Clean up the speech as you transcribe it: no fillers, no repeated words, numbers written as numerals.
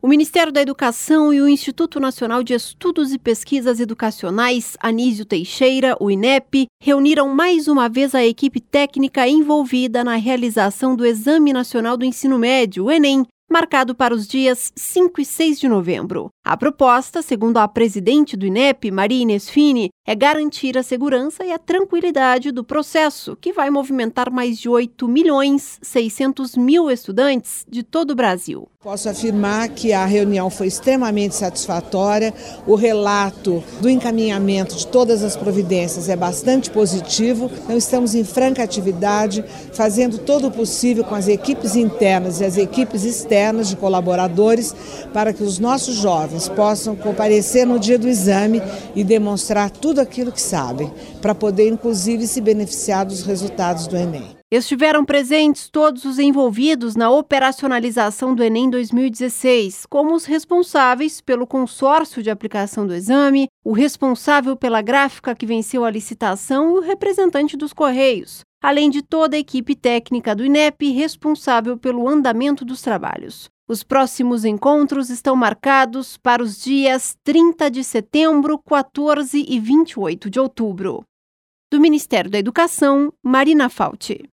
O Ministério da Educação e o Instituto Nacional de Estudos e Pesquisas Educacionais, Anísio Teixeira, o INEP, reuniram mais uma vez a equipe técnica envolvida na realização do Exame Nacional do Ensino Médio, o Enem, marcado para os dias 5 e 6 de novembro. A proposta, segundo a presidente do INEP, Maria Inês Fini, é garantir a segurança e a tranquilidade do processo, que vai movimentar mais de 8.600.000 estudantes de todo o Brasil. Posso afirmar que a reunião foi extremamente satisfatória, o relato do encaminhamento de todas as providências é bastante positivo, então estamos em franca atividade, fazendo todo o possível com as equipes internas e as equipes externas de colaboradores para que os nossos jovens possam comparecer no dia do exame e demonstrar tudo aquilo que sabem, para poder inclusive se beneficiar dos resultados do Enem. Estiveram presentes todos os envolvidos na operacionalização do Enem 2016, como os responsáveis pelo consórcio de aplicação do exame, o responsável pela gráfica que venceu a licitação e o representante dos Correios, além de toda a equipe técnica do INEP responsável pelo andamento dos trabalhos. Os próximos encontros estão marcados para os dias 30 de setembro, 14 e 28 de outubro. Do Ministério da Educação, Marina Fauci.